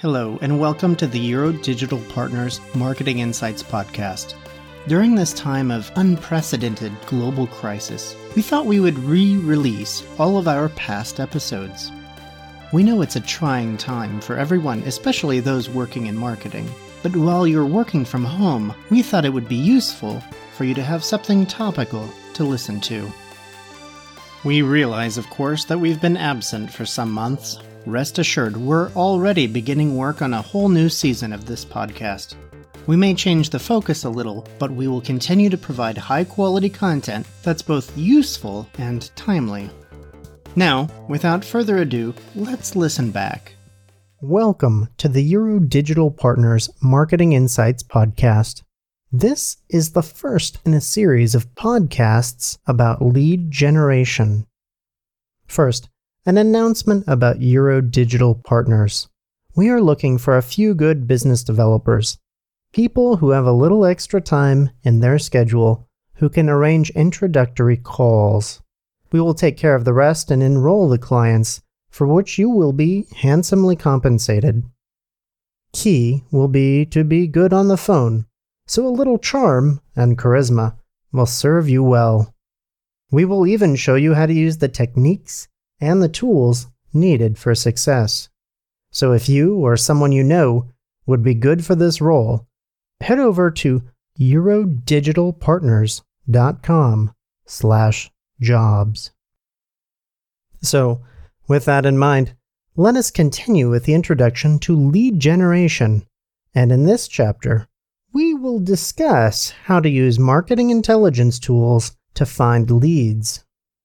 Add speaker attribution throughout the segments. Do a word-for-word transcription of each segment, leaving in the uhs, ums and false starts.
Speaker 1: Hello, and welcome to the Euro Digital Partners Marketing Insights podcast. During this time of unprecedented global crisis, we thought we would re-release all of our past episodes. We know it's a trying time for everyone, especially those working in marketing. But while you're working from home, we thought it would be useful for you to have something topical to listen to. We realize, of course, that we've been absent for some months. Rest assured, we're already beginning work on a whole new season of this podcast. We may change the focus a little, but we will continue to provide high-quality content that's both useful and timely. Now, without further ado, let's listen back. Welcome to the Euro Digital Partners Marketing Insights podcast. This is the first in a series of podcasts about lead generation. First, an announcement about Euro Digital Partners. We are looking for a few good business developers, people who have a little extra time in their schedule who can arrange introductory calls. We will take care of the rest and enroll the clients, for which you will be handsomely compensated. Key will be to be good on the phone, so a little charm and charisma will serve you well. We will even show you how to use the techniques and the tools needed for success. So if you or someone you know would be good for this role, head over to eurodigitalpartners.com slash jobs. So, with that in mind, let us continue with the introduction to lead generation. And in this chapter, we will discuss how to use marketing intelligence tools to find leads.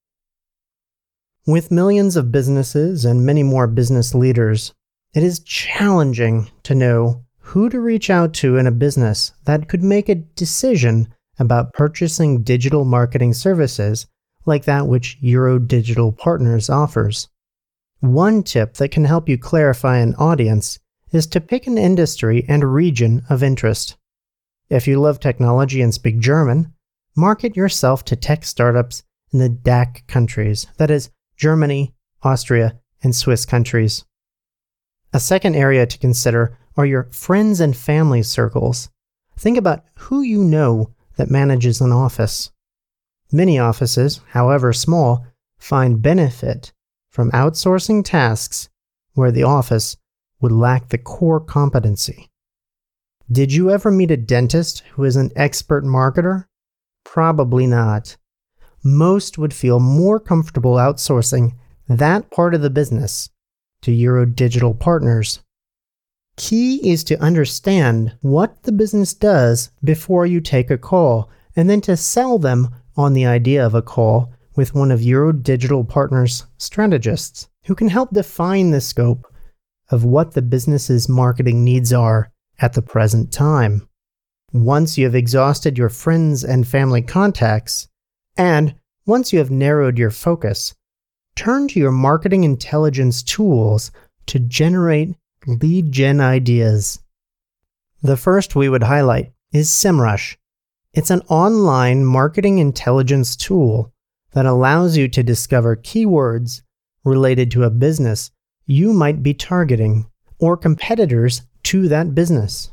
Speaker 1: With millions of businesses and many more business leaders, it is challenging to know who to reach out to in a business that could make a decision about purchasing digital marketing services like that which Euro Digital Partners offers. One tip that can help you clarify an audience is to pick an industry and region of interest. If you love technology and speak German, market yourself to tech startups in the D A C countries, that is, Germany, Austria, and Swiss countries. A second area to consider are your friends and family circles. Think about who you know that manages an office. Many offices, however small, find benefit from outsourcing tasks where the office would lack the core competency. Did you ever meet a dentist who is an expert marketer? Probably not. Most would feel more comfortable outsourcing that part of the business to Euro Digital Partners. Key is to understand what the business does before you take a call, and then to sell them on the idea of a call with one of Euro Digital Partners' strategists, who can help define the scope of what the business's marketing needs are at the present time. Once you have exhausted your friends and family contacts, and once you have narrowed your focus, turn to your marketing intelligence tools to generate lead gen ideas. The first we would highlight is SEMrush. It's an online marketing intelligence tool that allows you to discover keywords related to a business you might be targeting or competitors to that business.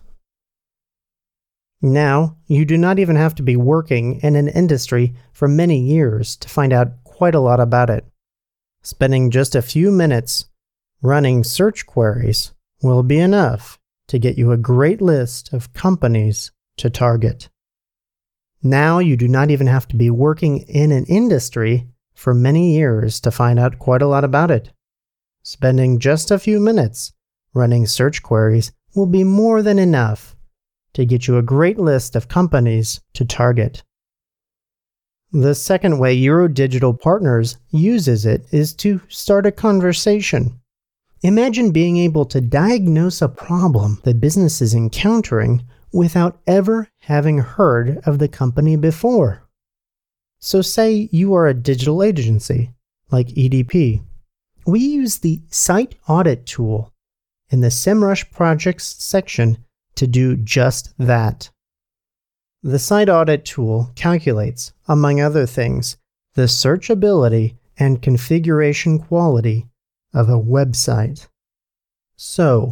Speaker 1: Now, you do not even have to be working in an industry for many years to find out quite a lot about it. Spending just a few minutes running search queries will be enough to get you a great list of companies to target. Now, you do not even have to be working in an industry for many years to find out quite a lot about it. Spending just a few minutes running search queries will be more than enough to get you a great list of companies to target. The second way Euro Digital Partners uses it is to start a conversation. Imagine being able to diagnose a problem the business is encountering without ever having heard of the company before. So say you are a digital agency, like E D P. We use the Site Audit tool in the SEMrush Projects section to do just that. The Site Audit tool calculates, among other things, the searchability and configuration quality of a website. So,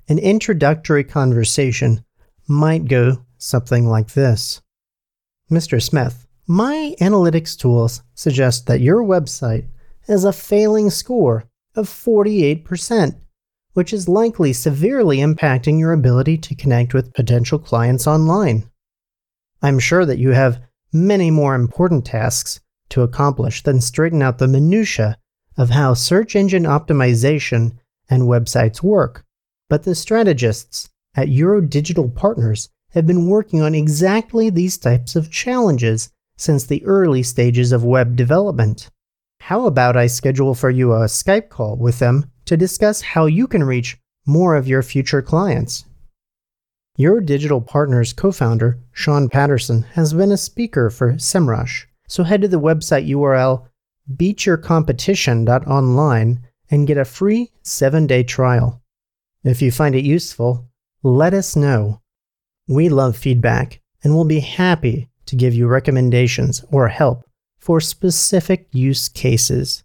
Speaker 1: An introductory conversation might go something like this. Mister Smith, my analytics tools suggest that your website has a failing score of forty-eight percent, which is likely severely impacting your ability to connect with potential clients online. I'm sure that you have many more important tasks to accomplish than straighten out the minutiae of how search engine optimization and websites work, but the strategists at Euro Digital Partners have been working on exactly these types of challenges since the early stages of web development. How about I schedule for you a Skype call with them to discuss how you can reach more of your future clients? Euro Digital Partners co-founder Sean Patterson has been a speaker for SEMrush, so head to the website U R L beat your competition dot online and get a free seven-day trial. If you find it useful, let us know. We love feedback and will be happy to give you recommendations or help for specific use cases.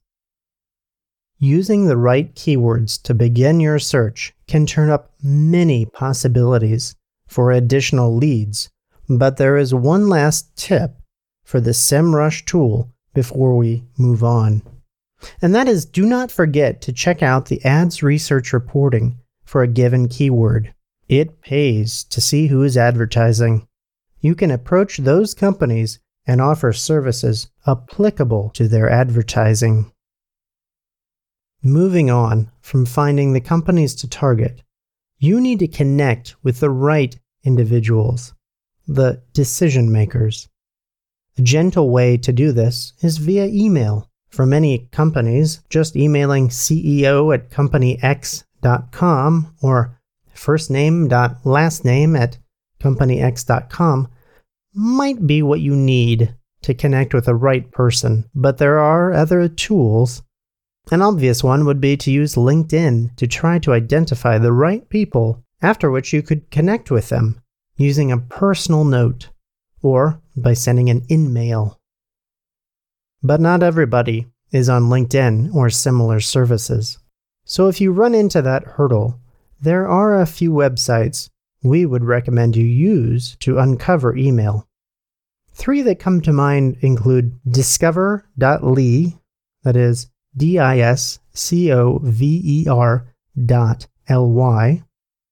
Speaker 1: Using the right keywords to begin your search can turn up many possibilities for additional leads, but there is one last tip for the SEMrush tool before we move on. And that is, do not forget to check out the ads research reporting for a given keyword. It pays to see who is advertising. You can approach those companies and offer services applicable to their advertising. Moving on from finding the companies to target, you need to connect with the right individuals, the decision makers. A gentle way to do this is via email. For many companies, just emailing C E O at company x dot com or firstname.lastname at company x dot com might be what you need to connect with the right person, but there are other tools. An obvious one would be to use LinkedIn to try to identify the right people, after which you could connect with them using a personal note or by sending an in-mail. But not everybody is on LinkedIn or similar services. So if you run into that hurdle, there are a few websites we would recommend you use to uncover email. Three that come to mind include discover dot ly, that is D I S C O V E R dot L Y,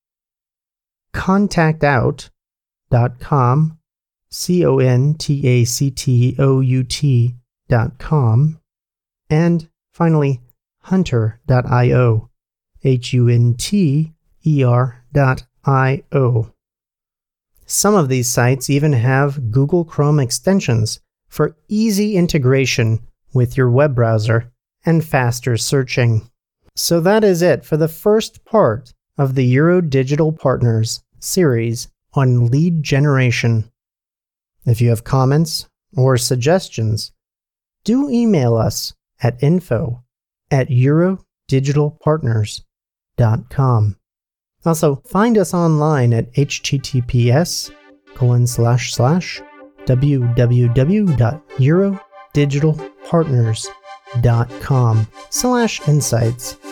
Speaker 1: contactout dot com, C O N T A C T O U T dot com, and finally hunter dot io, H U N T E R dot I O. Some of these sites even have Google Chrome extensions for easy integration with your web browser and faster searching. So that is it for the first part of the Euro Digital Partners series on lead generation. If you have comments or suggestions, do email us at info at euro digital partners dot com. Also, find us online at https colon slash slash www dot euro digital partners dot com slash insights.